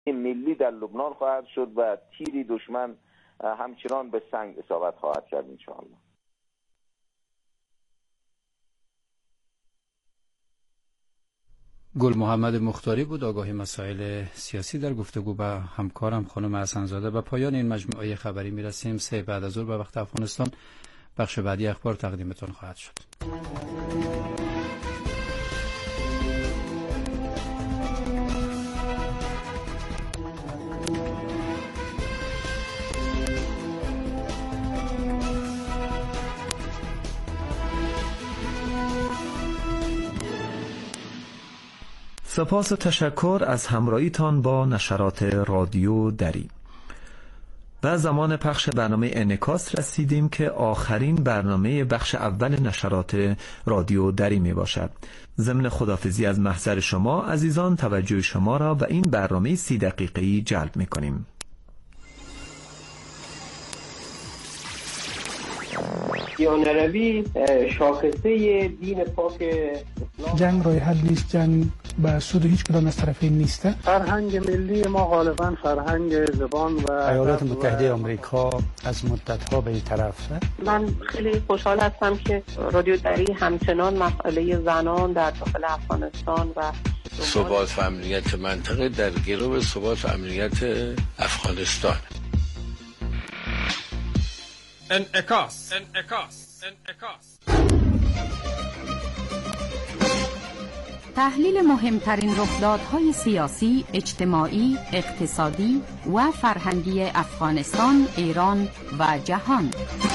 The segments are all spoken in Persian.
ملی در لبنان خواهد شد و تیری دشمن همچنان به سنگ اصابت خواهد کرد انشاءالله. گل محمد مختاری بود، آگاهی مسائل سیاسی در گفتگو با همکارم خانم حسن‌زاده. و پایان این مجموعه خبری میرسیم. 3 بعد از ظهر به وقت افغانستان بخش بعدی اخبار تقدیمتون خواهد شد. سپاس و تشکر از همراهیتان با نشرات رادیو دری. و زمان پخش برنامه انعکاس رسیدیم که آخرین برنامه بخش اول نشرات رادیو دری می باشد. ضمن خداحافظی از محضر شما عزیزان توجه شما را به این برنامه 30 دقیقه‌ای جلب می کنیم. دیانروی شاخصه دین پاک اسلام. جنگ راه حل نیست، جنگ به سود هیچ کدام از طرفین نیست. فرهنگ ملی ما غالبا فرهنگ زبان و ایالات متحده آمریکا از مدت‌ها به این طرفه. من خیلی خوشحال هستم که رادیو دری همچنان مسئله زنان در داخل افغانستان و ثبات و امنیت منطقه در گرو ثبات و امنیت افغانستان. انعکاس. تحلیل مهمترین رخدادهای سیاسی، اجتماعی، اقتصادی و فرهنگی افغانستان، ایران و جهان.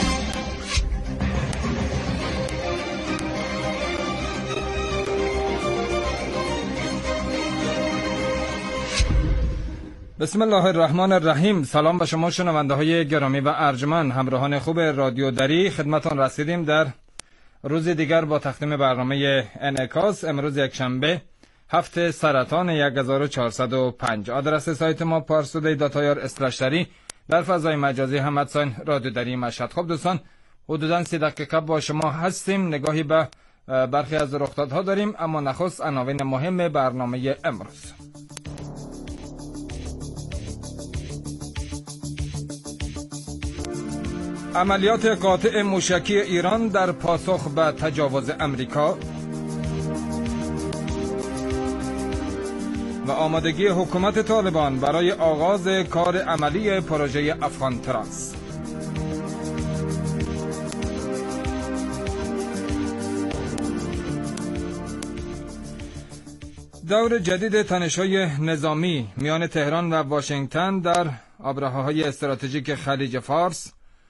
بسم الله الرحمن الرحیم. سلام به شما شنونده های گرامی و ارجمند، همراهان خوب رادیو دری. خدمتان رسیدیم در روز دیگر با تقدیم برنامه انعکاس. امروز یکشنبه، هفته سرطان 1405. آدرس سایت ما parstoday.ir/dari، در فضای مجازی هم رادیو دری مشهد. خب دوستان، حدوداً 30 دقیقه با شما هستیم، نگاهی به برخی از رخدادها داریم، اما نخست عناوین مهم برنامه امروز. عملیات قاطع موشکی ایران در پاسخ به تجاوز امریکا و آمادگی حکومت طالبان برای آغاز کار عملی پروژه افغان ترانس. دور جدید تنش‌های نظامی میان تهران و واشنگتن در آبراهه‌های استراتژیک خلیج فارس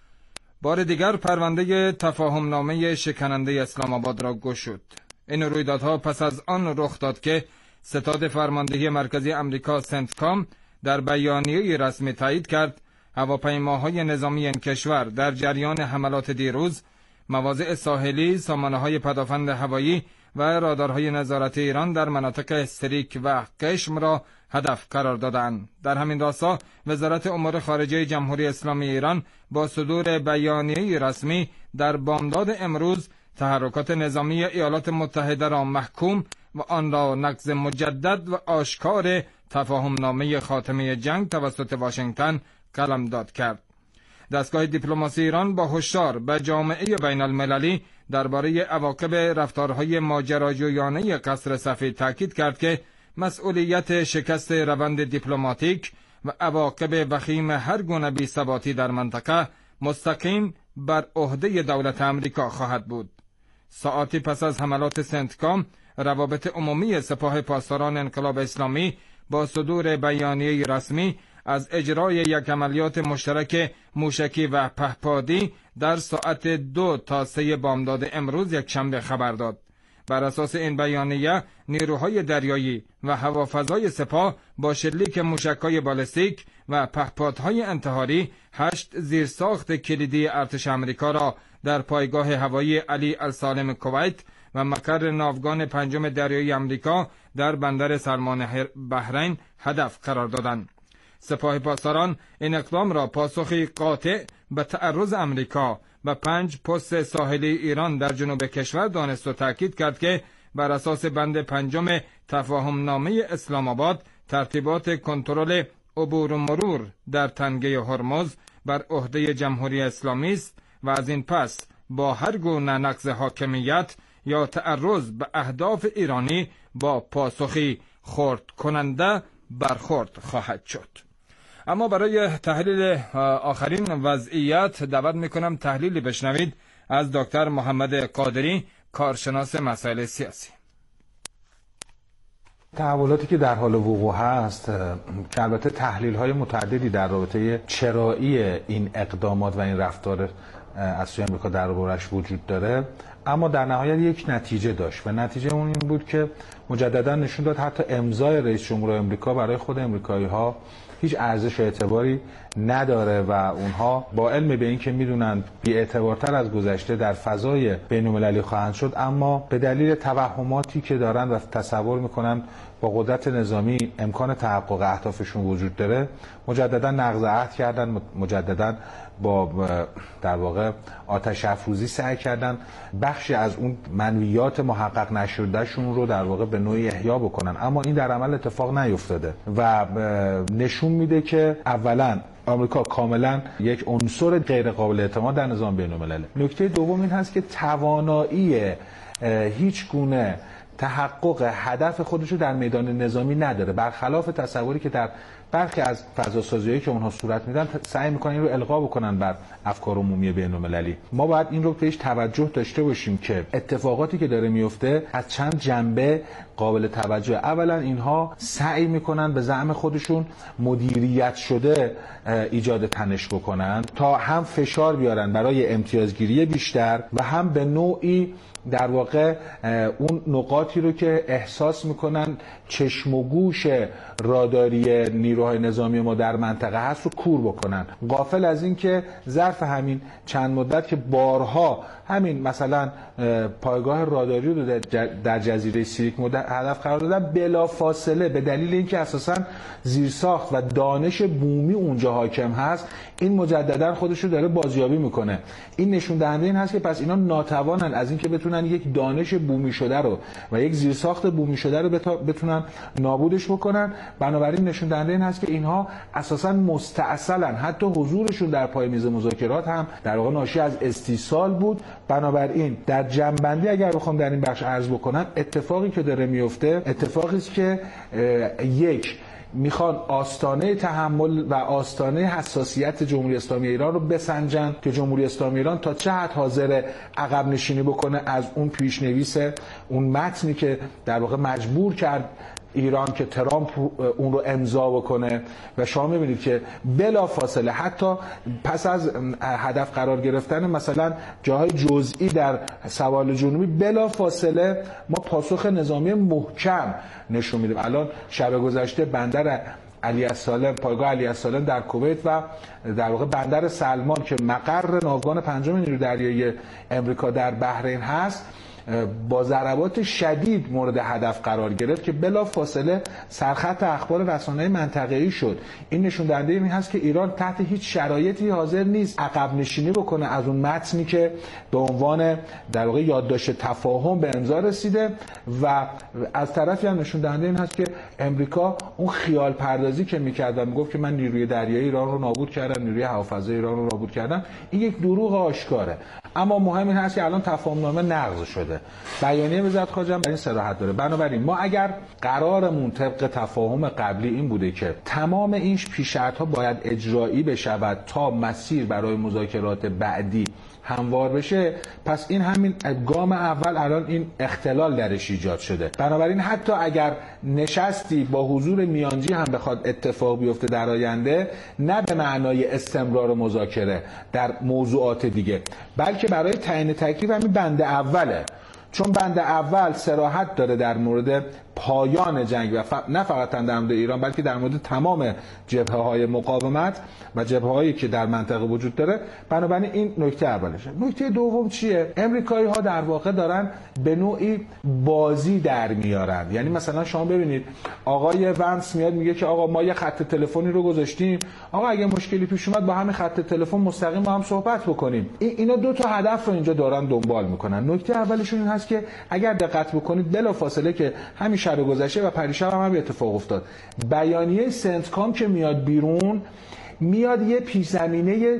بار دیگر پرونده تفاهمنامه شکننده اسلام آباد را گشود. این رویدادها پس از آن رخ داد که ستاد فرماندهی مرکزی آمریکا سنتکام در بیانیه‌ای رسمی تایید کرد هواپیماهای نظامی این کشور در جریان حملات دیروز مواضع ساحلی، سامانه‌های پدافند هوایی و رادارهای نظارت ایران در مناطق استریک و قشم را هدف قرار دادند. در همین راستا وزارت امور خارجه جمهوری اسلامی ایران با صدور بیانیه‌ای رسمی در بامداد امروز تحرکات نظامی ایالات متحده را محکوم و آن را نقض مجدد و آشکار تفاهمنامه خاتمه جنگ توسط واشنگتن قلمداد کرد. دستگاه دیپلماسی ایران با هشدار به جامعه بین المللی درباره عواقب رفتارهای ماجراجویانه قصر سفید تاکید کرد که مسئولیت شکست روند دیپلماتیک و عواقب وخیم هر گونه بی‌ثباتی در منطقه مستقیم بر عهده دولت آمریکا خواهد بود. ساعاتی پس از حملات سنتکام، روابط عمومی سپاه پاسداران انقلاب اسلامی با صدور بیانیه رسمی از اجرای یک عملیات مشترک موشکی و پهپادی در ساعت 2 تا 3 بامداد امروز یکشنبه خبر داد. بر اساس این بیانیه، نیروهای دریایی و هوافضای سپاه با شلیک موشک‌های بالستیک و پهپادهای انتحاری 8 زیرساخت کلیدی ارتش آمریکا را در پایگاه هوایی علی السالم کویت و مقر ناوگان 5 دریایی آمریکا در بندر سلمان بحرین هدف قرار دادند. سپاه پاسداران این اقدام را پاسخی قاطع به تعرض آمریکا و 5 پست ساحلی ایران در جنوب کشور دانست و تاکید کرد که بر اساس بند 5 تفاهمنامه اسلام آباد ترتیبات کنترل عبور و مرور در تنگه هرمز بر عهده جمهوری اسلامی است و از این پس با هر گونه نقض حاکمیت یا تعرض به اهداف ایرانی با پاسخی خرد کننده برخورد خواهد شد. اما برای تحلیل آخرین وضعیت دعوت میکنم تحلیلی بشنوید از دکتر محمد قادری، کارشناس مسائل سیاسی. تحولاتی که در حال وقوع هست که البته تحلیل‌های متعددی در رابطه چرایی این اقدامات و این رفتار از سوی آمریکا دربارش وجود داره، اما در نهایت یک نتیجه داشت و نتیجه اون این بود که مجددا نشون داد حتی امضای رئیس جمهور آمریکا برای خود آمریکایی‌ها هیچ ارزش و اعتباری نداره و اونها با علم به این که میدونن بی‌اعتبارتر از گذشته در فضای بین‌المللی خواهند شد، اما به دلیل توهماتی که دارن و تصور میکنن با قدرت نظامی امکان تحقق اهدافشون وجود داره، مجددا نقض عهد کردن، مجددا با در واقع آتش افروزی سعی کردن بخشی از اون منویات محقق نشدهشون رو در واقع به نوعی احیا بکنن، اما این در عمل اتفاق نیفتاده و نشون میده که اولا آمریکا کاملا یک عنصر غیر قابل اعتماد در نظام بین‌المللی. نکته دوم این هست که توانایی هیچ گونه تحقق هدف خودش رو در میدان نظامی نداره، برخلاف تصوری که در برخی از فضاسازی‌هایی که اونها صورت میدن سعی میکنن این رو القا بکنن بر افکار عمومی بین‌المللی. ما باید این رو بهش توجه داشته باشیم که اتفاقاتی که داره میفته از چند جنبه قابل توجه. اولا اینها سعی میکنن به زعم خودشون مدیریت شده ایجاد تنش بکنن تا هم فشار بیارن برای امتیازگیری بیشتر و هم به نوعی در واقع اون نقاطی رو که احساس میکنن چشم و گوش راداری نیروهای نظامی ما در منطقه هست رو کور بکنن، غافل از این که ظرف همین چند مدت که بارها همین مثلا پایگاه راداری رو در جزیره سیریک هدف قرار دادن، بلا فاصله به دلیل اینکه اساساً زیرساخت و دانش بومی اونجا حاکم هست، این مجددا خودش رو داره بازیابی میکنه. این نشون دهنده این هست که پس اینا ناتوانن از اینکه بتونن یک دانش بومی شده رو و یک زیرساخت بومی شده رو بتونن نابودش بکنن. بنابراین نشون دهنده این هست که اینها اساساً مستعصلن، حتی حضورشون در پای میز مذاکرات هم در واقع ناشی از استیصال بود. بنابراین در جنبندی اگر بخوام در این بخش عرض بکنم، اتفاقی که داره میفته اتفاقی است که یک میخوان آستانه تحمل و آستانه حساسیت جمهوری اسلامی ایران رو بسنجن که جمهوری اسلامی ایران تا چه حد حاضر عقب نشینی بکنه از اون پیشنویس، اون متنی که در واقع مجبور کرد ایران که ترامپ اون رو امضا بکنه. و شما می‌بینید که بلا فاصله حتی پس از هدف قرار گرفتن مثلا جاهای جزئی در سواحل جنوبی، بلا فاصله ما پاسخ نظامی محکم نشون میدیم. الان شب گذشته بندر علی السالم، پایگاه علی السالم در کویت و در واقع بندر سلمان که مقر ناوگان پنجم نیروی دریایی امریکا در بحرین هست، با ضربات شدید مورد هدف قرار گرفت که بلا فاصله سرخط اخبار رسانه‌های منطقه‌ای شد. این نشون دهنده این هست که ایران تحت هیچ شرایطی حاضر نیست عقب نشینی بکنه از اون متنی که به عنوان در واقع یادداشت تفاهم به امضا رسیده، و از طرفی هم نشون دهنده این هست که امریکا اون خیال پردازی که می‌کرد و میگفت که من نیروی دریایی ایران رو نابود کردم، نیروی هوافضای ایران رو نابود کردم، این یک دروغ آشکاره. اما مهم این هست که الان تفاهمنامه نقض شده. بیانیه وزارت خارجه هم این صراحت داره. بنابراین ما اگر قرارمون طبق تفاهم قبلی این بوده که تمام این پیش‌شرط‌ها باید اجرایی بشود تا مسیر برای مذاکرات بعدی هموار بشه، پس این همین گام اول الان این اختلال درش ایجاد شده. بنابراین حتی اگر نشستی با حضور میانجی هم بخواد اتفاق بیفته در آینده، نه به معنای استمرار مذاکره در موضوعات دیگه، بلکه برای تعیین تکلیف همین بند اوله. چون بند اول صراحت داره در مورد پایان جنگ و نه فقط در مورد ایران بلکه در مورد تمام جبهه‌های مقاومت و جبهه‌هایی که در منطقه وجود داره. بنابراین این نکته اولشه. نکته دوم چیه؟ امریکایی‌ها در واقع دارن به نوعی بازی در میارن. یعنی مثلا شما ببینید آقای ونس میاد میگه که آقا ما یه خط تلفنی رو گذاشتیم، آقا اگه مشکلی پیش اومد با همین خط تلفن مستقیم با هم صحبت بکنیم. اینا دو تا هدف رو اینجا دارن دنبال میکنن. نکته اولشون این هست هست که اگر دقت بکنید بلافاصله که همین شب گذشته و پریشب هم اتفاق افتاد، بیانیه سنتکام که میاد بیرون، میاد یه پیش زمینه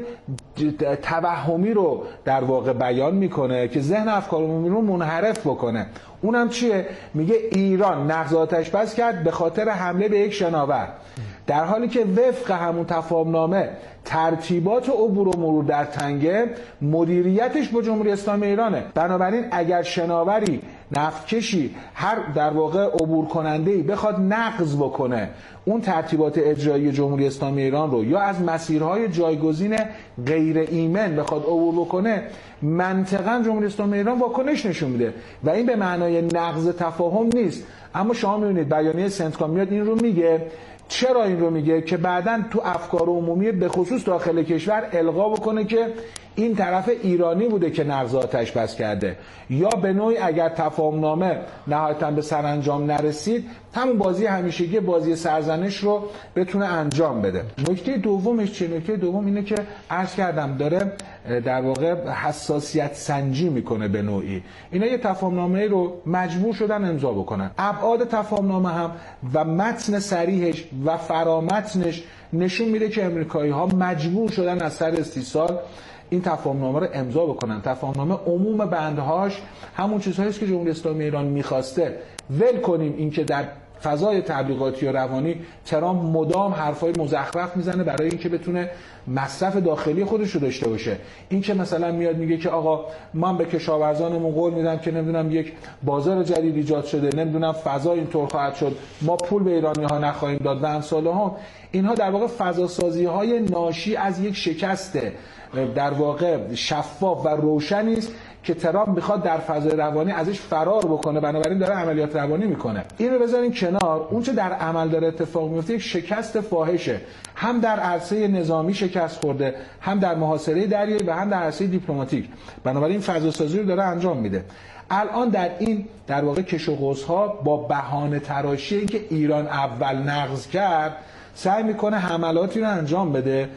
توهمی رو در واقع بیان میکنه که ذهن افکار عمومی رو منحرف بکنه. اونم چیه؟ میگه ایران نقض آتش‌بس کرد به خاطر حمله به یک شناور، در حالی که وفق همون تفاهمنامه ترتیبات عبور و مرور در تنگه مدیریتش با جمهوری اسلامی ایرانه. بنابراین اگر شناوری، نفتکشی، هر در واقع عبور کننده‌ای بخواد نقض بکنه اون ترتیبات اجرایی جمهوری اسلامی ایران رو یا از مسیرهای جایگزین غیر ایمن بخواد عبور بکنه، منطقاً جمهوری اسلامی ایران واکنش نشون میده و این به معنای نقض تفاهم نیست. اما شما میبینید بیانیه سنتکام میاد این رو میگه. چرا این رو میگه؟ که بعداً تو افکار عمومی به خصوص داخل کشور القا بکنه که این طرف ایرانی بوده که نقض آتش‌بس کرده، یا به نوعی اگر تفاهمنامه نهایتاً به سرانجام نرسید همون بازی همیشگی بازی سرزنش رو بتونه انجام بده. نکته دومش چه؟ نکته دوم اینه که عرض کردم داره در واقع حساسیت سنجی میکنه به نوعی. اینا یه تفاهمنامه رو مجبور شدن امضا بکنن. ابعاد تفاهمنامه هم و متن صریحش و فرامتنش نشون میده که امریکایی‌ها مجبور شدن از سر استیصال این تفاهمنامه رو امضا بکنن. تفاهمنامه عموم بندهاش همون چیزهایی است که جمهوری اسلامی ایران میخواسته. ول کنیم اینکه در فضای تبلیغاتی و روانی ترامپ مدام حرفای مزخرف میزنه برای اینکه بتونه مصرف داخلی خودش رو داشته باشه. این که مثلا میاد میگه که آقا من به کشاورزانمون قول میدم که نمیدونم یک بازار جدید ایجاد شده، نمیدونم فضا اینطور خواهد شد، ما پول به ایرانی‌ها نخواهیم داد و امثال هم. اینها در واقع فضا سازی‌های ناشی از یک شکست در واقع شفاف و روشنی است که ترامپ میخواد در فضای روانی ازش فرار بکنه، بنابراین داره عملیات روانی میکنه. این رو بذارین کنار. اون چه در عمل داره اتفاق میفته یک شکست فاحشه، هم در عرصه نظامی شکست خورده، هم در محاصره دریایی و هم در عرصه دیپلماتیک. بنابراین فضا سازی رو داره انجام میده. الان در این در واقع کش و قوس‌ها با بهانه تراشی اینکه ایران اول نقض کرد سعی میکنه حملاتی رو انجام بده.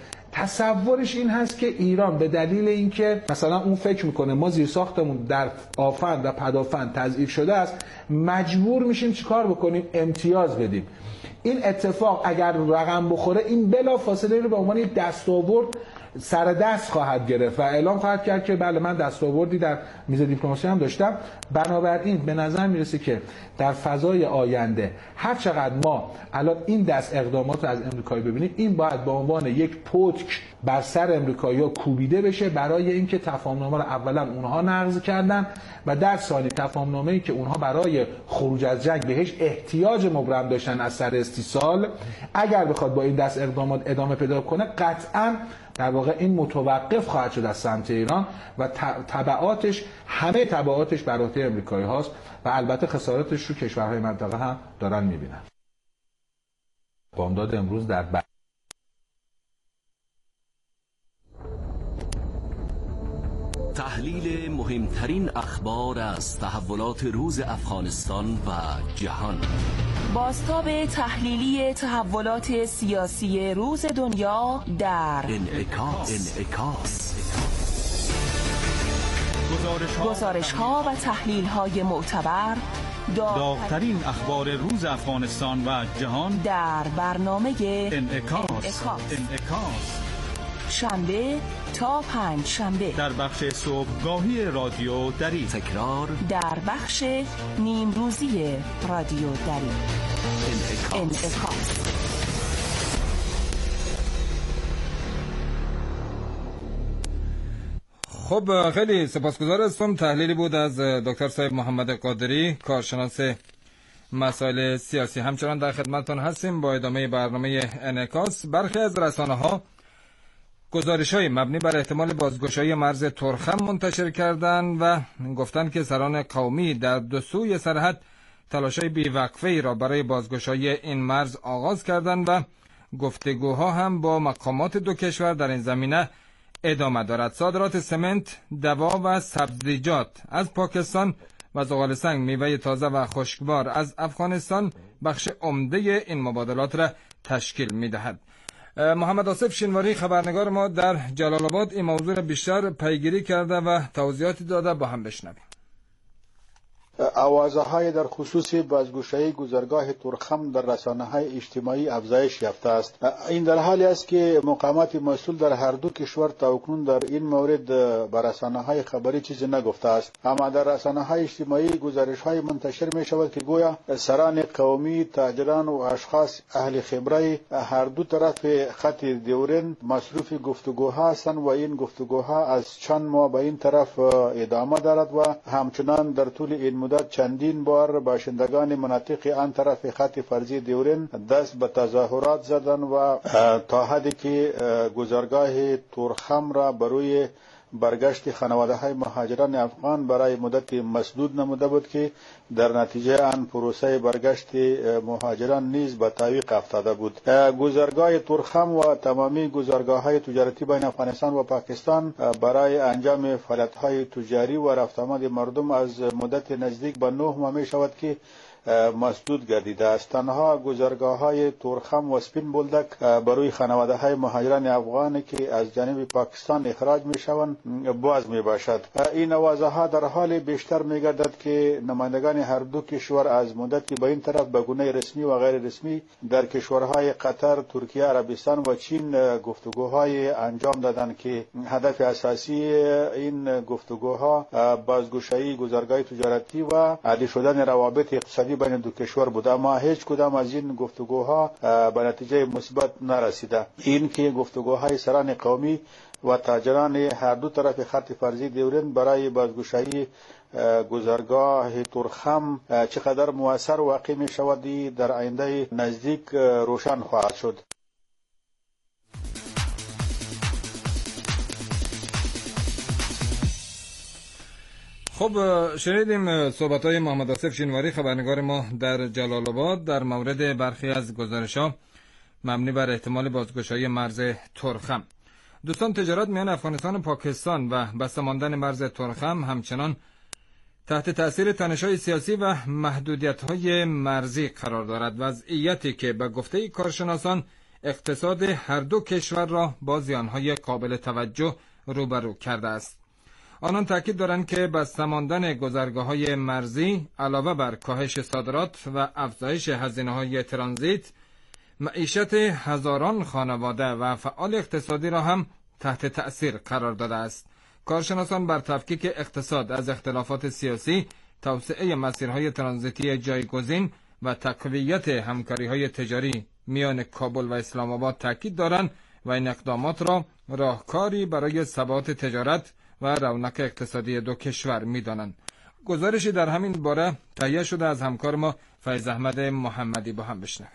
تصورش این هست که ایران به دلیل اینکه مثلا اون فکر میکنه ما زیرساختمون در آفند و پدافند تضعیف شده است، مجبور میشیم چیکار بکنیم؟ امتیاز بدیم. این اتفاق اگر رقم بخوره این بلافاصله رو به عنوان یک دستاورد سر دست خواهد گرفت و اعلام خواهد کرد که بله من دستاوردی در میز دیپلماسی هم داشتم. بنابراین به نظر میرسه که در فضای آینده هر چقدر ما الان این دست اقدامات رو از امریکایی ببینیم، این باید به عنوان یک پتک بر سر امریکایی‌ها کوبیده بشه برای اینکه تفاهمنامه رو اولا اونها نقض کردن و در ثانی تفاهمنامه‌ای که اونها برای خروج از جنگ بهش احتیاج مبرم داشتن از سر استیصال، اگر بخواد با این دست اقدامات ادامه پیدا کنه قطعاً در واقع این متوقف خواهد شد از سمت ایران و تبعاتش همه تبعاتش بر عهده امریکایی هاست و البته خسارتش رو کشورهای منطقه هم دارن میبینن. بامداد امروز در تحلیل مهمترین اخبار از تحولات روز افغانستان و جهان. بازتاب تحلیلی تحولات سیاسی روز دنیا در انعکاس. گزارش‌ها و تحلیل‌های معتبر، داغ‌ترین اخبار روز افغانستان و جهان در برنامه انعکاس. شنبه تا پنج شنبه در بخش صبحگاهی رادیو دری، تکرار در بخش نیمروزی رادیو دری. انعکاس. خب خیلی سپاسگزار هستم. تحلیلی بود از دکتر صاحب محمد قادری، کارشناس مسائل سیاسی. همچنان در خدمتتون هستیم با ادامه برنامه انعکاس. برخی از رسانه‌ها گزارش‌های مبنی بر احتمال بازگشایی مرز ترخم منتشر کردند و گفتند که سران قومی در دو سوی سرحد تلاش‌های بی‌وقفه‌ای را برای بازگشایی این مرز آغاز کردند و گفتگوها هم با مقامات دو کشور در این زمینه ادامه دارد. صادرات سمنت، دوا و سبزیجات از پاکستان و زغال‌سنگ، میوه تازه و خشکبار از افغانستان بخش عمده این مبادلات را تشکیل می‌دهد. محمد آصف شینواری خبرنگار ما در جلال آباد این موضوع را بیشتر پیگیری کرده و توضیحاتی داده، با هم بشنویم. آوازهای در خصوص بازگشایی گذرگاه تورخم در رسانه‌های اجتماعی افزایش یافته است. این در حالی است که مقامات مسئول در هر دو کشور تاکنون در این مورد به رسانه‌های خبری چیزی نگفته است، اما در رسانه‌های اجتماعی گزارش‌های منتشر می‌شود که گویا سران قومی، تاجران و اشخاص اهل خبره هر دو طرف خط دیورن مصروف گفتگوها هستند و این گفتگوها از چند ماه به این طرف ادامه دارد و همچنان در طول این مدت چندین بار باشندگان مناطق آن طرف خط فرضی دیورن دست به تظاهرات زدند و تا حدی که گذرگاه تورخم را بروی برگشت خانواده‌های مهاجران افغان برای مدت مسدود نموده بود که در نتیجه آن پروسه برگشت مهاجران نیز به تعویق افتاده بود. گذرگاه تورخم و تمامی گذرگاه‌های تجارتی بین افغانستان و پاکستان برای انجام فعالیت‌های تجاری و رفت آمد مردم از مدت نزدیک به 9 ماه می‌شود که مسدود گردیده است. تنها گذرگاه‌های تورخم و سپین بولدک بروی خانواده‌های مهاجران افغان که از جانب پاکستان اخراج می‌شوند باز میباشد. این آوازها در حال بیشتر می‌گردد که نمایندگان هر دو کشور از مدتی به این طرف به گونه رسمی و غیر رسمی در کشورهای قطر، ترکیه، عربستان و چین گفتگوهای انجام دادند که هدف اساسی این گفتگوها بازگشایی گذرگاه تجارتی و عادی شدن روابط اقتصادی بین دو کشور بود، اما هیچ کدام از این گفتگوها به نتیجه مثبت نرسیده. این که گفتگوهای سران قومی و تاجران هر دو طرف خط فرضی دیورن برای بازگشایی گذرگاه تورخم چقدر مؤثر واقع می شود در آینده نزدیک روشن خواهد شد. خب شنیدیم صحبت‌های محمد آصف شینواری خبرنگار ما در جلال آباد در مورد برخی از گزارش‌ها مبنی بر احتمال بازگشایی مرز تورخم. دوستان، تجارت میان افغانستان و پاکستان و بسته ماندن مرز تورخم همچنان تحت تأثیر تنش‌های سیاسی و محدودیت‌های مرزی قرار دارد، وضعیتی که به گفته کارشناسان اقتصاد هر دو کشور را با زیان‌های قابل توجه روبرو کرده است. آنان تاکید دارند که بسته ماندن گذرگاه‌های مرزی علاوه بر کاهش صادرات و افزایش هزینه‌های ترانزیت، معیشت هزاران خانواده و فعال اقتصادی را هم تحت تأثیر قرار داده است. کارشناسان بر تفکیک اقتصاد از اختلافات سیاسی، توسعه مسیرهای ترانزیتی جایگزین و تقویت همکاری‌های تجاری میان کابل و اسلام آباد تاکید دارند و این اقدامات را راهکاری برای ثبات تجارت و رونق اقتصادی دو کشور می‌دانند. گزارشی در همین باره تهیه شده از همکار ما فیض احمد محمدی. با هم بشنویم.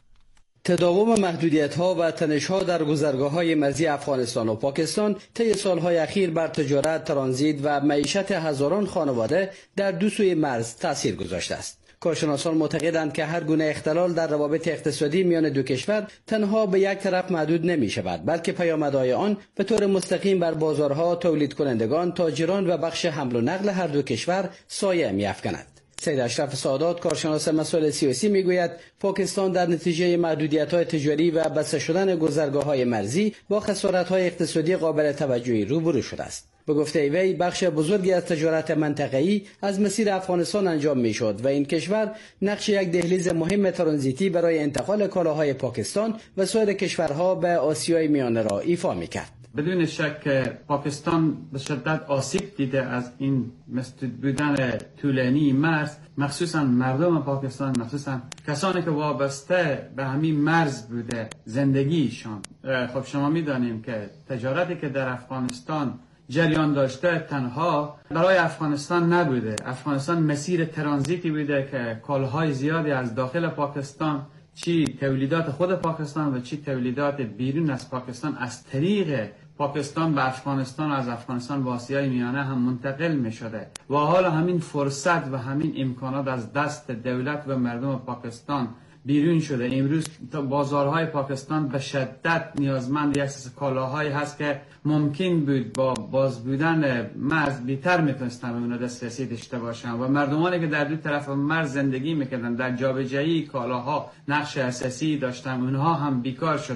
تداوم محدودیت‌ها و تنش‌ها در گذرگاه‌های مرزی افغانستان و پاکستان طی سال‌های اخیر بر تجارت، ترانزیت و معیشت هزاران خانواده در دو سوی مرز تأثیر گذاشته است. کارشناسان معتقدند که هر گونه اختلال در روابط اقتصادی میان دو کشور تنها به یک طرف محدود نمی شود، بلکه پیامدهای آن به طور مستقیم بر بازارها، تولید کنندگان، تاجران و بخش حمل و نقل هر دو کشور سایه می افکند. سید اشرف سعادات، کارشناس مسائل سیاسی، میگوید پاکستان در نتیجه محدودیت‌های تجاری و بسته شدن گذرگاه‌های مرزی با خسارت‌های اقتصادی قابل توجهی روبرو شده است. به گفته وی بخش بزرگی از تجارت منطقه‌ای از مسیر افغانستان انجام می‌شد و این کشور نقش یک دهلیز مهم ترانزیتی برای انتقال کالاهای پاکستان و سایر کشورها به آسیای میانه را ایفا می‌کرد. بدون شک پاکستان به شدت آسیب دیده از این مسدود بودن طولانی مرز، مخصوصا مردم پاکستان، مخصوصا کسانی که وابسته به همین مرز بوده زندگیشان. خب شما می‌دانیم که تجارتی که در افغانستان جریان داشته تنها برای افغانستان نبوده. افغانستان مسیر ترانزیتی بوده که کالاهای زیادی از داخل پاکستان، چی تولیدات خود پاکستان و چی تولیدات بیرون از پاکستان، از طریق پاکستان به افغانستان و از افغانستان به آسیای میانه هم منتقل می شده و حالا همین فرصت و همین امکانات از دست دولت و مردم پاکستان بیرون شده. امروز بازارهای پاکستان به شدت نیازمند یک سری کالاهایی هست که ممکن بود با باز بودن مرز بیتر میتونستن به اونها دسترسی داشته باشن و مردمانی که در دو طرف مرز زندگی میکردن در جابجایی کالاها نقش اساسی داشتن، اونها هم بیکار شدن.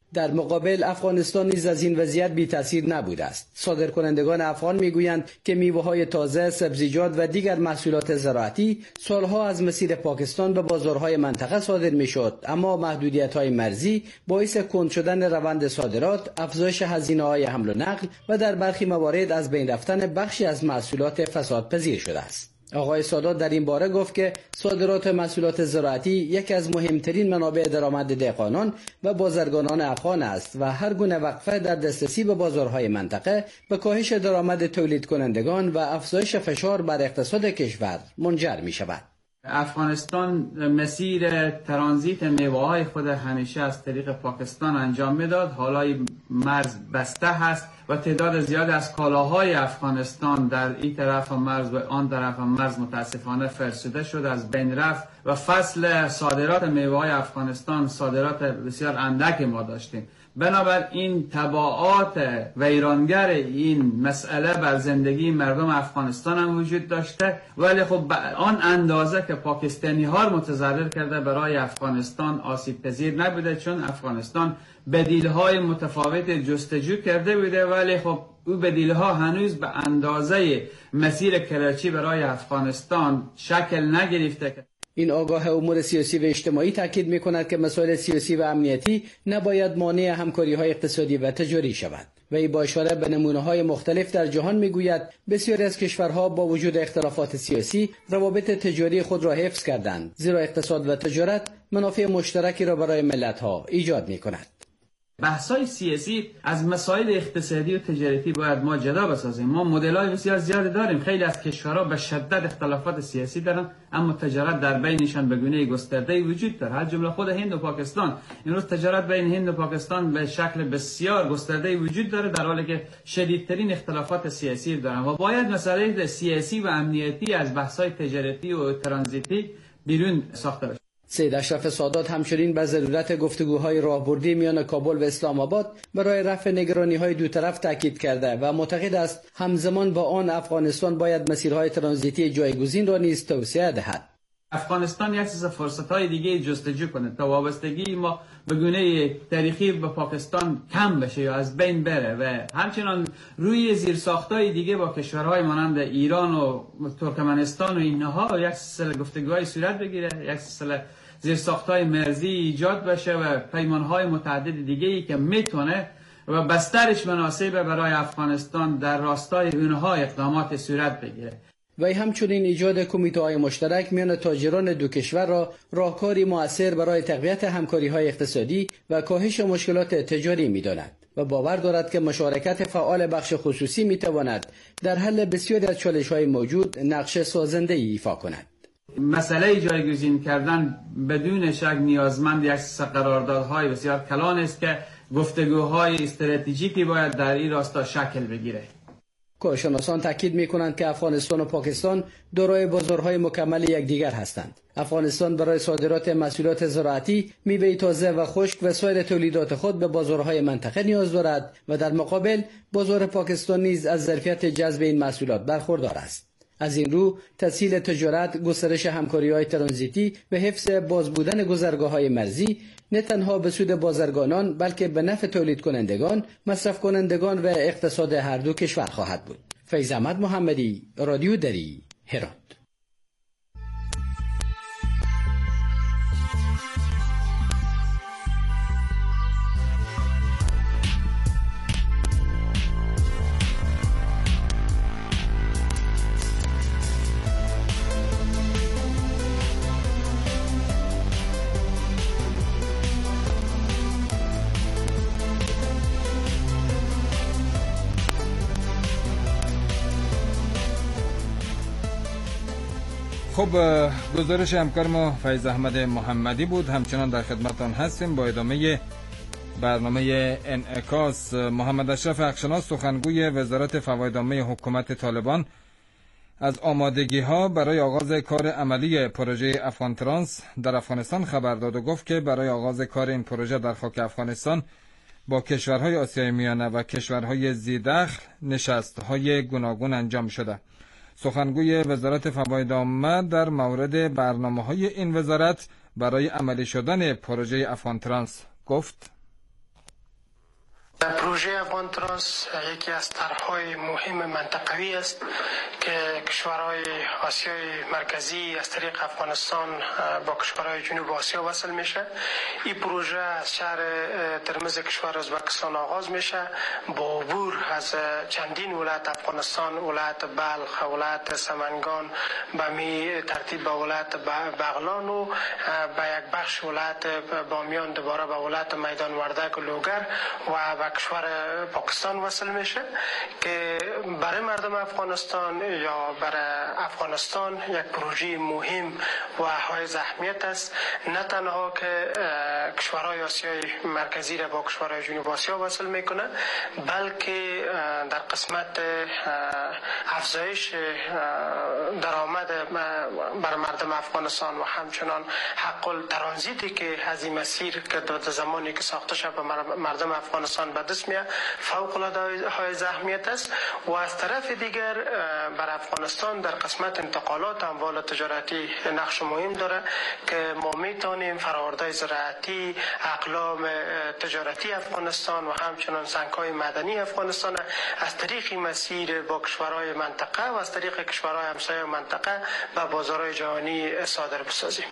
در مقابل افغانستان نیز از این وضعیت بی تاثیر نبوده است. صادرکنندگان افغان میگویند که میوه‌های تازه، سبزیجات و دیگر محصولات زراعتی سالها از مسیر پاکستان به بازارهای منطقه صادر میشد، اما محدودیت‌های مرزی باعث کند شدن روند صادرات، افزایش هزینه‌های حمل و نقل و در برخی موارد از بین رفتن بخشی از محصولات فسادپذیر شده است. آقای سادات در این باره گفت که صادرات محصولات زراعتی یکی از مهمترین منابع درآمد دهقانان و بازرگانان افغان است و هر گونه وقفه در دسترسی به بازارهای منطقه به کاهش درآمد تولید کنندگان و افزایش فشار بر اقتصاد کشور منجر می شود. افغانستان مسیر ترانزیت میوه‌های خود همیشه از طریق پاکستان انجام میداد. حالا مرز بسته هست و تعداد زیاد از کالاهای افغانستان در این طرف مرز و آن طرف مرز متاسفانه فرسوده شد، از بین رفت و فصل صادرات میوه‌های افغانستان صادرات بسیار اندک ما داشتیم. بنابراین تبعات ویرانگر این مسئله بر زندگی مردم افغانستان هم وجود داشته، ولی خب آن اندازه که پاکستانی ها رو متضرر کرده برای افغانستان آسیب پذیر نبوده، چون افغانستان بدیل های متفاوت جستجو کرده بوده، ولی خب او بدیل ها هنوز به اندازه مسیر کراچی برای افغانستان شکل نگرفته. این آگاه امور سیاسی و اجتماعی تاکید می‌کند که مسائل سیاسی و امنیتی نباید مانع همکاری‌های اقتصادی و تجاری شود. و این با اشاره به نمونه‌های مختلف در جهان می‌گوید بسیاری از کشورها با وجود اختلافات سیاسی روابط تجاری خود را حفظ کردند، زیرا اقتصاد و تجارت منافع مشترکی را برای ملت‌ها ایجاد می‌کند. بحث‌های سیاسی از مسائل اقتصادی و تجارتی باید ما جدا بسازیم. ما مدل‌های بسیار زیادی داریم. خیلی از کشورها به شدت اختلافات سیاسی دارن، اما تجارت در بینشان به گونه گسترده وجود داره. از جمله خود هند و پاکستان. امروز تجارت بین هند و پاکستان به شکل بسیار گسترده وجود داره، در حالی که شدیدترین اختلافات سیاسی دارن و باید مسائل سیاسی و امنیتی از بحث‌های تجارتی و ترانزیتی بیرون ساخته بشه. سید اشرف سادات همچنین به ضرورت گفتگوهای راهبردی میان کابل و اسلام آباد برای رفع نگرانی‌های دو طرف تاکید کرده و معتقد است همزمان با آن افغانستان باید مسیرهای ترانزیتی جایگزین را نیز توسعه دهد. افغانستان یک سری فرصت‌های دیگه جستجو کنه تا وابستگی ما به گونه تاریخی به پاکستان کم بشه یا از بین بره و همچنان روی زیرساخت‌های دیگه با کشورهای مانند ایران و ترکمنستان و اینها یک سلسله گفتگوهای صورت بگیره، یک سلسله زیرساخت‌های مرزی ایجاد بشه و پیمان‌های متعدد دیگه‌ای که میتونه و بسترش مناسبه برای افغانستان در راستای اونها اقدامات صورت بگیره. و همچنین ایجاد کمیته‌های مشترک میان تاجران دو کشور را راهکاری مؤثر برای تقویت همکاری‌های اقتصادی و کاهش مشکلات تجاری می‌داند و باور دارد که مشارکت فعال بخش خصوصی می‌تواند در حل بسیاری از چالش‌های موجود نقش سازنده‌ای ایفا کند. مسئله جایگزین کردن بدون شک نیازمند یک قراردادهای بسیار کلان است که گفتگوهای استراتژیکی باید در این راستا شکل بگیره. کارشناسان تاکید می‌کنند که افغانستان و پاکستان دارای بازارهای مکمل یکدیگر هستند. افغانستان برای صادرات محصولات زراعتی، میوه تازه و خشک و سایر تولیدات خود به بازارهای منطقه نیاز دارد و در مقابل بازار پاکستان نیز از ظرفیت جذب این محصولات برخوردار است. از این رو تسهیل تجارت، گسترش همکاری‌های ترانزیتی و حفظ باز بودن گذرگاه‌های مرزی نه تنها به سود بازرگانان بلکه به نفع تولید کنندگان، مصرف کنندگان و اقتصاد هر دو کشور خواهد بود. فیض احمد محمدی، رادیو دری، هرات. خب گزارش همکار ما فیض احمد محمدی بود. همچنان در خدمتان هستیم با ادامه برنامه انعکاس. محمد اشرف اخشناس سخنگوی وزارت فوایدنامه حکومت طالبان از آمادگی ها برای آغاز کار عملی پروژه افغان ترانس در افغانستان خبر داد و گفت که برای آغاز کار این پروژه در خاک افغانستان با کشورهای آسیای میانه و کشورهای ذی‌دخل نشست‌های گوناگون انجام شده. سخنگوی وزارت فوایدنامه در مورد برنامه‌های این وزارت برای عملی شدن پروژه افغان ترانس گفت: پروژه افغان ترانس یکی از طرح‌های مهم منطقوی است که کشورهای آسیای مرکزی از طریق افغانستان با کشورهای جنوب آسیا وصل میشه. این پروژه از شهر ترمز کشور ازبکستان آغاز میشه با عبور از چندین ولایت افغانستان، ولایت بلخ، ولایت سمنگان، به می ترتیب به ولایت بغلان و به یک بخش ولایت بامیان، دوباره به ولایت میدان وردک و لوگر و به کشور پاکستان وصل میشه که برای مردم افغانستان یا برای افغانستان یک پروژه مهم و حائز اهمیت است. نه تنها که کشورهای آسیای مرکزی را با کشورهای جنوب آسیا وصل میکنه، بلکه در قسمت افزایش درآمد بر مردم افغانستان و همچنان حق الترانزیتی که از این مسیر که در زمانی که ساخته شد به مردم افغانستان به دست میاد فوق العاده حائز اهمیت است. و از طرف دیگر بر افغانستان در قسمت انتقالات اموال تجارتی نقش مهم داره که ما میتونیم فرآوردهای زراعتی، اقلام تجارتی افغانستان و همچنان سنگ‌های معدنی افغانستان از طریق مسیر با کشورهای منطقه و از طریق کشورهای همسایه منطقه به بازارهای جهانی صادر بسازیم.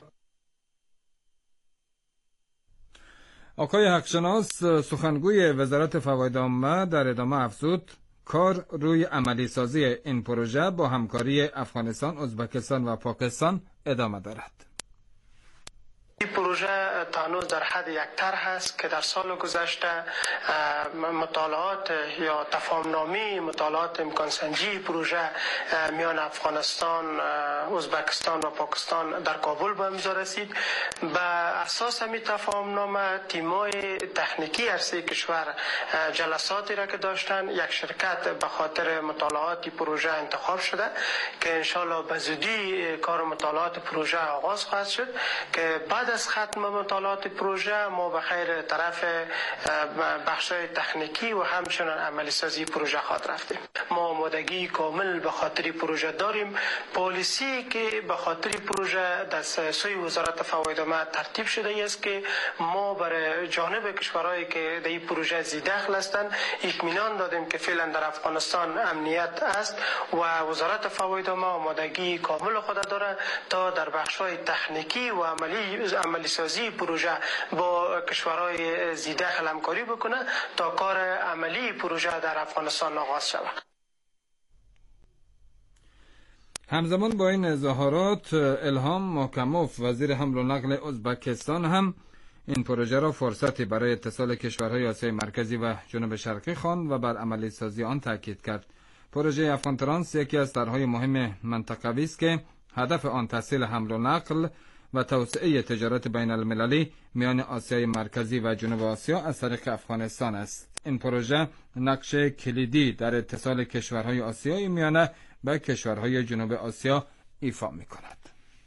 آقای حقشناس سخنگوی وزارت فواید عامه در ادامه افزود کار روی عملی سازی این پروژه با همکاری افغانستان، ازبکستان و پاکستان ادامه دارد. این پروژه تانوز در حد یک طرح است که در سال گذشته مطالعات یا تفاهم‌نامه مطالعات امکان سنجی پروژه میان افغانستان، ازبکستان و پاکستان در کابل به امضا رسید. به اساس همین تفاهم‌نامه تیم‌های تکنیکی هر سه کشور جلساتی را که داشتن، یک شرکت به خاطر مطالعات پروژه انتخاب شده که انشالله به زودی کار مطالعات پروژه آغاز خواهد شد که بعد از ختم مطالعات پروژه ما به خیر طرف بخش‌های تکنیکی و همچنان عملی سازی پروژه خواهد رفتیم. ما آمادگی کامل به خاطر پروژه داریم. پالیسی که به خاطر پروژه در سوی وزارت فواید عامه ترتیب شده است که ما برای جانب کشورهایی که در این پروژه زیدخل هستند اطمینان دادیم که فعلا در افغانستان امنیت است و وزارت فواید عامه آمادگی کامل خود داره تا در بخش‌های تکنیکی و عملی سازی پروژه با کشورهای زیدخل همکاری بکنه تا کار عملی پروژه در افغانستان آغاز شود. همزمان با این اظهارات الهام محکموف وزیر حمل و نقل ازبکستان هم این پروژه را فرصتی برای اتصال کشورهای آسیای مرکزی و جنوب شرقی خواند و بر عملی سازی آن تاکید کرد. پروژه افغان ترانس یکی از طرح‌های مهم منطقوی است که هدف آن تسهیل حمل و نقل و توسعه تجارت بین المللی میان آسیای مرکزی و جنوب آسیا از طریق افغانستان است. این پروژه نقش کلیدی در اتصال کشورهای آسیای میانه به کشورهای جنوب آسیا ایفا می‌کند.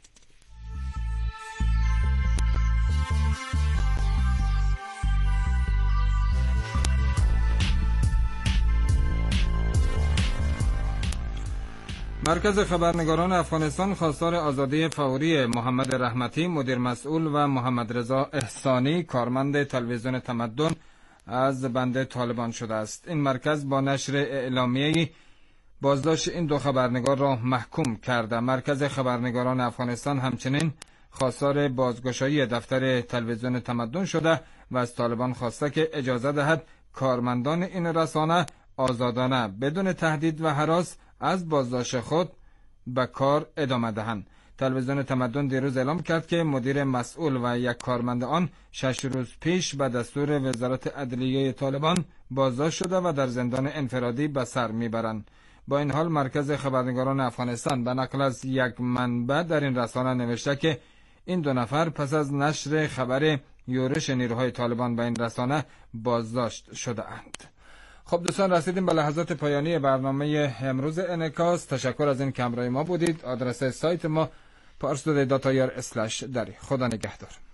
مرکز خبرنگاران افغانستان خواستار آزادی فوری محمد رحمتی مدیر مسئول و محمد رضا احسانی کارمند تلویزیون تمدن از بند طالبان شده است. این مرکز با نشر اعلامیه‌ای بازداشت این دو خبرنگار را محکوم کرده. مرکز خبرنگاران افغانستان همچنین خواستار بازگشایی دفتر تلویزیون تمدن شده و از طالبان خواسته که اجازه دهد کارمندان این رسانه آزادانه بدون تهدید و هراس از بازداشت خود به کار ادامه دهند. تلویزیون تمدن دیروز اعلام کرد که مدیر مسئول و یک کارمند آن 6 روز پیش به دستور وزارت عدلیه طالبان بازداشت شده و در زندان انفرادی به سر میبرند. با این حال مرکز خبرنگاران افغانستان به نقل از یک منبع در این رسانه نوشته که این دو نفر پس از نشر خبر یورش نیروهای طالبان به این رسانه بازداشت شده اند. خب دوستان، رسیدیم به لحظات پایانی برنامه امروز انعکاس. تشکر از این که همراه ما بودید. آدرس سایت ما parstoday.ir/dari. خدا نگهدار.